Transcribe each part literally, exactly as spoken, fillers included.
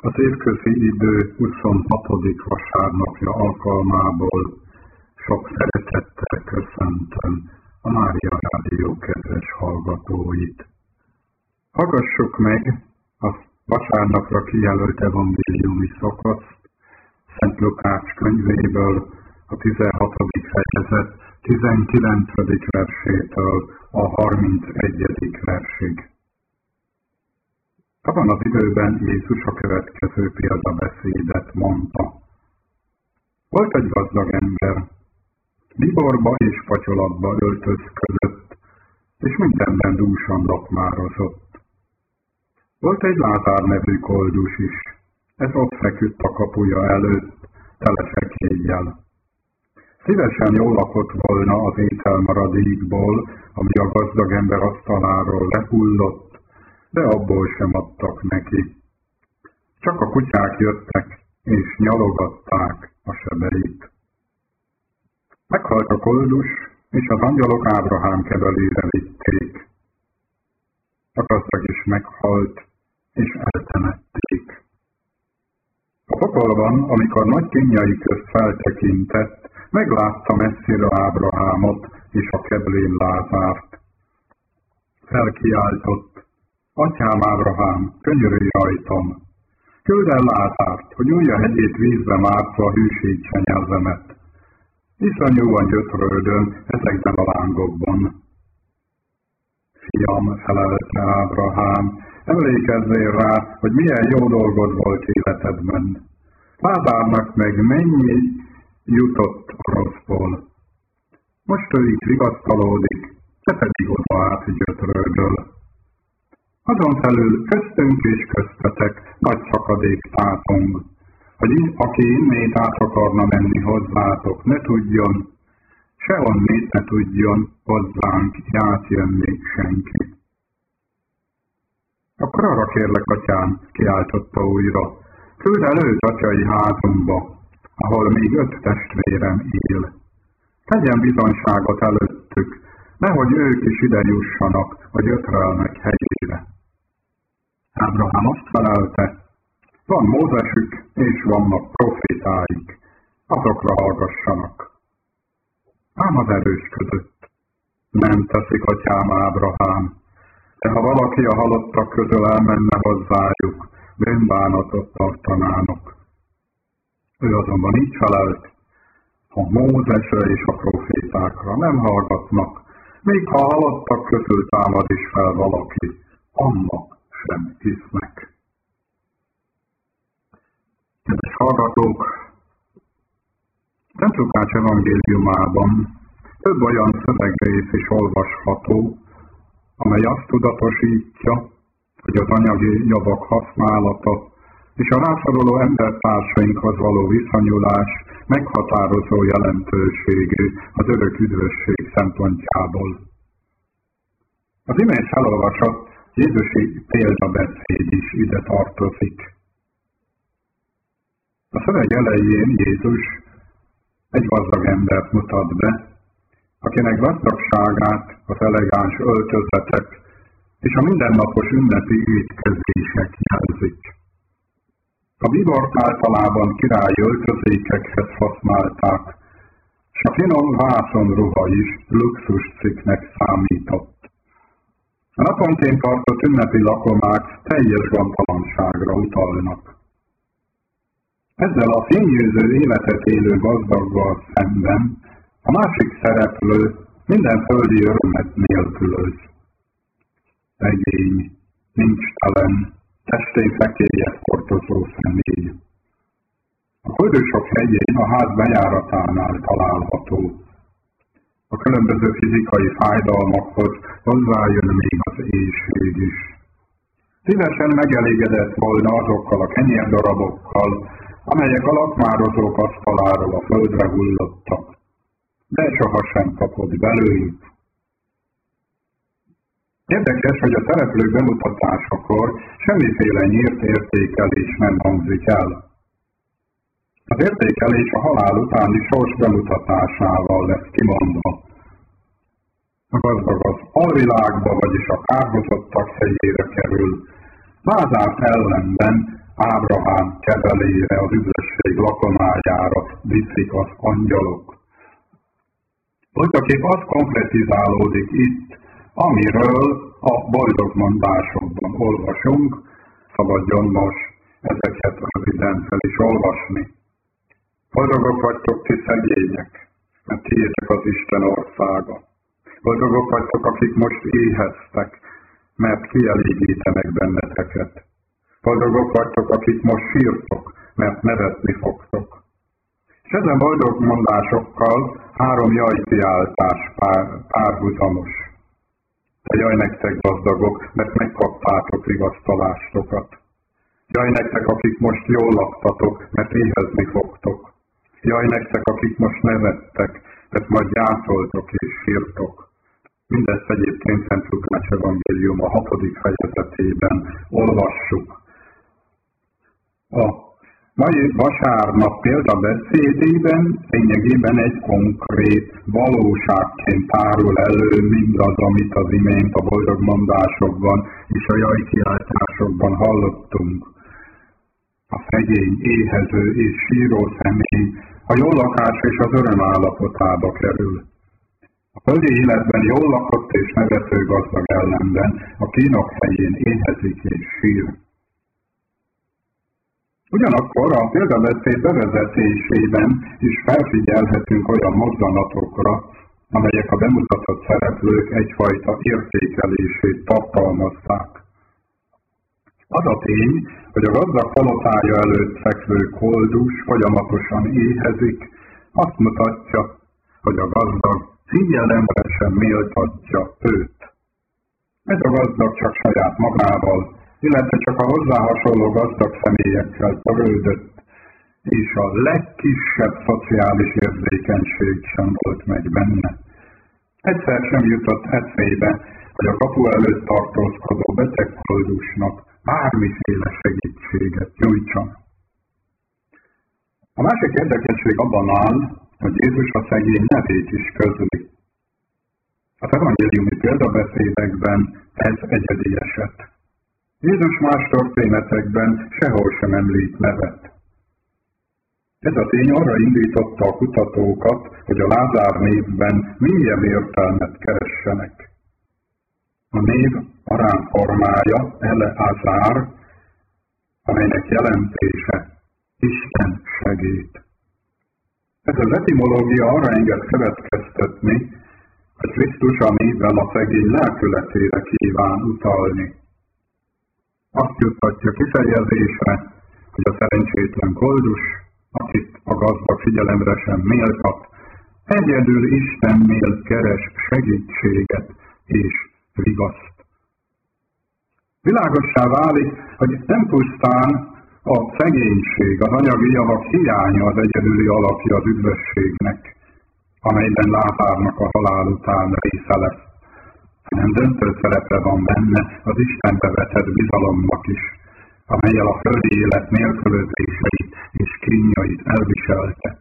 Az évközi idő huszonhatodik vasárnapja alkalmából sok szeretettel köszöntöm a Mária Rádió kedves hallgatóit. Hallgassuk meg a vasárnapra kijelölt evangéliumi szakaszt Szent Lukács könyvéből, a tizenhatodik fejezet tizenkilencedik versétől a harmincegyedik versig. Abban az időben Jézus a következő példabeszédet mondta. Volt egy gazdag ember, bíborba és patyolatba öltözködött, és mindenben dúsan lakmározott. Volt egy Lázár nevű koldus is, ez ott feküdt a kapuja előtt, tele fekéllyel. Szívesen jól lakott volna az ételmaradékból, ami a gazdag ember asztaláról lehullott, de abból sem adtak neki. Csak a kutyák jöttek, és nyalogatták a sebeit. Meghalt a koldus, és az angyalok Ábrahám kevelére vitték. A gazdag is meghalt, és eltemették. A pokolban, amikor nagy kínjai közt feltekintett, meglátta messzire Ábrahámot és a keblén Lázárt. Felkiáltott: Atyám Ábrahám, könyörülj rajtam! Küld el Lázárt, hogy újja hegyét vízbe mártva hűsítse nyelvemet. Iszonyúan gyötrődöm ezekben a lángokban. Fiam, felelte Ábrahám, emlékezzél rá, hogy milyen jó dolgod volt életedben. Lázárnak meg mennyi jutott a rosszból. Most ő itt vigasztalódik, te pedig oda át gyötrődöl. Azon felül köztünk és köztetek nagy szakadék tátong, hogy aki innét át akarna menni hozzátok, ne tudjon, se onnét ne tudjon hozzánk átjönni senki. Akkor arra kérlek, atyám, kiáltotta újra, küld el őt atyai házunkba, ahol még öt testvérem él. Tegyen bizonyságot előttük, nehogy ők is ide jussanak a gyötrelmek helyére. Ábrahám azt felelte, van Mózesük és vannak profétáik, azokra hallgassanak. Ám az erősködött. Nem teszik, atyám Ábrahám, de ha valaki a halottak közül elmenne hozzájuk, bűnbánatot tartanának. Ő azonban így felelt, a Mózesre és a profétákra nem hallgatnak, még ha a halottak közül támad is fel valaki, annak sem hisznek. Kedves hallgatók, Szent Lukács evangéliumában több olyan szövegrész is olvasható, amely azt tudatosítja, hogy az anyagi javak használata és a rászoruló embertársainkhoz való viszonyulás meghatározó jelentőségű az örök üdvösség szempontjából. Az imént felolvasott jézusi példabeszéd is ide tartozik. A szöveg elején Jézus egy gazdag embert mutat be, akinek gazdagságát az elegáns öltözetek és a mindennapos ünnepi étkezések jelzik. A bíbort általában királyi öltözékekhez használták, és a finom vászonruha is luxuscikknek számított. A naponként tartott ünnepi lakomák teljes gondtalanságra utalnak. Ezzel a fényűző életet élő gazdaggal szemben a másik szereplő minden földi örömet nélkülöz. Szegény, nincstelen, testén fekélyet hordozó személy. A koldusok hegyén a ház bejáratánál található. A különböző fizikai fájdalmakhoz hozzájön még az éhség is. Szívesen megelégedett volna azokkal a kenyérdarabokkal, amelyek a lakmározók asztaláról a földre hullottak, de sohasem kapott belőlük. Érdekes, hogy a szereplők bemutatásakor semmiféle nyírt értékelés nem hangzik el. Az értékelés a halál utáni sors bemutatásával lesz kimondva. A gazdag az alvilágba, vagyis a kárhozottak helyére kerül, Lázárt ellenben Ábrahám kezelére, az üdvösség lakomájára viszik az angyalok. Voltaképp az konkretizálódik itt, amiről a boldogmondásokban olvasunk, szabadjon most ezeket röviden fel is olvasni. Boldogok vagytok ti szegények, mert tiétek az Isten országa. Boldogok vagytok, akik most éheztek, mert kielégítenek benneteket. Boldogok vagytok, akik most sírtok, mert nevetni fogtok. És ezen boldog mondásokkal három jajkiáltás pár, párhuzamos. De jaj nektek gazdagok, mert megkaptátok vigasztalástokat. Jaj nektek, akik most jól laktatok, mert éhezni fogtok. Jaj nektek, akik most nevettek, mert majd gyászoltok és sírtok. Mindezt egyébként Szent Lukács evangélium a hatodik fejezetében olvassuk. A mai vasárnap példabeszédében lényegében egy konkrét valóságként tárul elő mindaz, amit az imént a boldogmondásokban és a jajkiáltásokban hallottunk. A szegény, éhező és síró személy a jó lakás és az öröm állapotába kerül. A földi életben jól lakott és nevető gazdag ellenben a kínok helyén éhezik és sír. Ugyanakkor a példabeszéd bevezetésében is felfigyelhetünk olyan mozzanatokra, amelyek a bemutatott szereplők egyfajta értékelését tartalmazzák. Az a tény, hogy a gazdag palotája előtt fekvő koldus folyamatosan éhezik, azt mutatja, hogy a gazdag szígyelemre sem méltatja őt. Ez a gazdag csak saját magával, illetve csak a hozzá hasonló gazdag személyekkel törődött, és a legkisebb szociális érzékenység sem volt meg benne. Egyszer sem jutott eszébe, hogy a kapu előtt tartózkodó beteg koldusnak bármiféle segítséget nyújtson. A másik érdekesség abban áll, hogy Jézus a szegény nevét is közli. Az evangéliumi példabeszédekben ez egyedi eset. Jézus más történetekben sehol sem említ nevet. Ez a tény arra indította a kutatókat, hogy a Lázár névben milyen értelmet keressenek. A név arán formája Eleazár, amelynek jelentése Isten segít. Ez az etimológia arra enged következtetni, hogy Krisztus a névvel a szegény lelkületére kíván utalni. Azt juttatja kifejezésre, hogy a szerencsétlen koldus, akit a gazdag figyelemre sem méltat, egyedül Istennél keres segítséget és vigaszt. Világossá válik, hogy nem pusztán a szegénység, az anyagi javak hiánya az egyedüli alapja az üdvösségnek, amelyben Lázárnak a halál után része lesz, hanem döntő szerepe van benne az Istenbe vetett bizalomnak is, amellyel a földi élet nélkülözéseit és kínjait elviselte.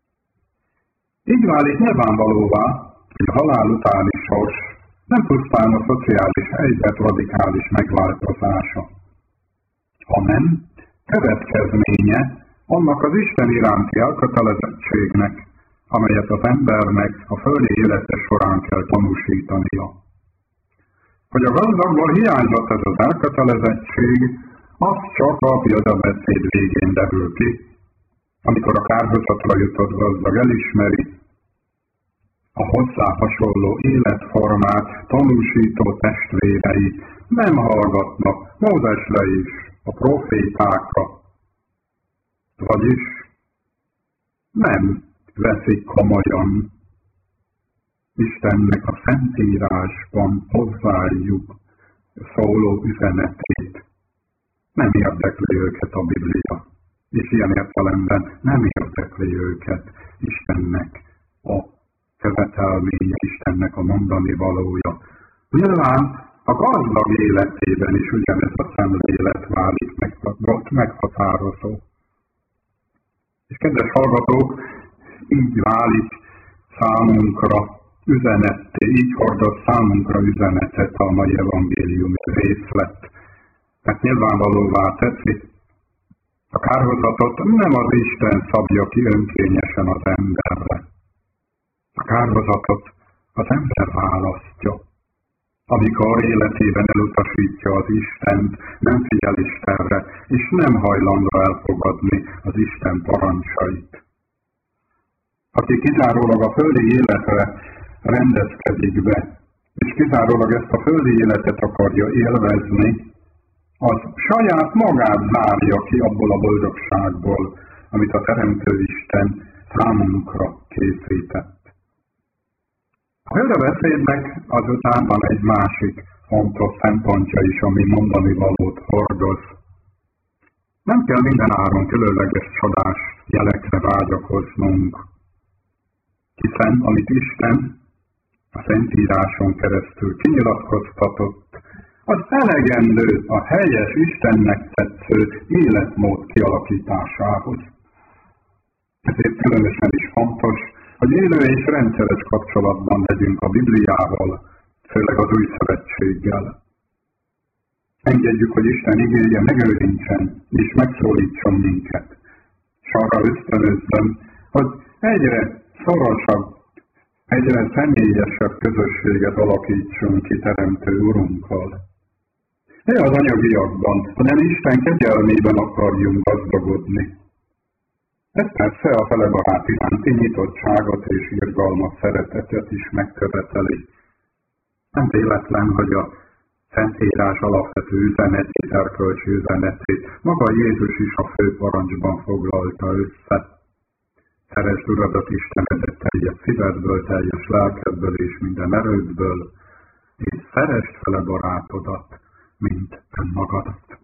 Így válik nyilvánvalóvá, hogy a halál utáni sors nem pusztán a szociális helyzet radikális megváltozása, hanem következménye annak az Isten iránti elkötelezettségnek, amelyet az embernek a földi élete során kell tanúsítania. Hogy a gazdagból hiányzott ez az elkötelezettség, az csak a példabeszéd végén derül ki, amikor a kárhozatra jutott gazdag elismeri, a hozzá hasonló életformát tanúsító testvérei nem hallgatnak Mózesre is, a profétákra, vagyis nem veszik komolyan Istennek a Szentírásban hozzájuk szóló üzenetét. Nem érdekli őket a Biblia, és ilyen értelemben nem érdekli őket Istennek a követelménye, Istennek a mondani valója. Nyilván a gazdag életében is ugyanez a szemlélet válik meghatározó. És kedves hallgatók, így válik számunkra üzenetté, így hordoz számunkra üzenetet a mai evangéliumi részlet. Mert nyilvánvalóvá teszi, A kárhozatot nem az Isten szabja ki önkényesen az emberre. A kárhozatot az ember választja. Amikor életében elutasítja az Istent, nem figyel Istenre, és nem hajlandó elfogadni az Isten parancsait. Aki kizárólag a földi életre rendezkedik be, és kizárólag ezt a földi életet akarja élvezni, az saját magát zárja ki abból a boldogságból, amit a Teremtő Isten számunkra készített. A hőrebeszédnek azután van egy másik fontos szempontja is, ami mondani valót hordoz. Nem kell minden áron különleges csodás jelekre vágyakoznunk, hiszen amit Isten a Szentíráson keresztül kinyilatkoztatott, az elegendő a helyes, Istennek tetsző életmód kialakításához. Ezért különösen is fontos, hogy élő és rendszeres kapcsolatban legyünk a Bibliával, főleg az Új Szövetséggel. Engedjük, hogy Isten igéje megőrincsen és megszólítson minket, és arra ösztönözzön, hogy egyre szorosabb, egyre személyesebb közösséget alakítsunk ki Teremtő Urunkkal. Ne az anyagiakban, hanem Isten kegyelmében akarjunk gazdagodni. Ez persze a felebarát iránti nyitottságot és irgalmat, szeretetet is megköveteli. Nem véletlen, hogy a Szentírás alapvető üzenetét, erkölcsi üzenetét maga Jézus is a főparancsban foglalta össze. Szeresd Uradat Istenedet teljes szívedből, teljes lelkedből és minden erődből, és szeresd fele barátodat, mint önmagadat.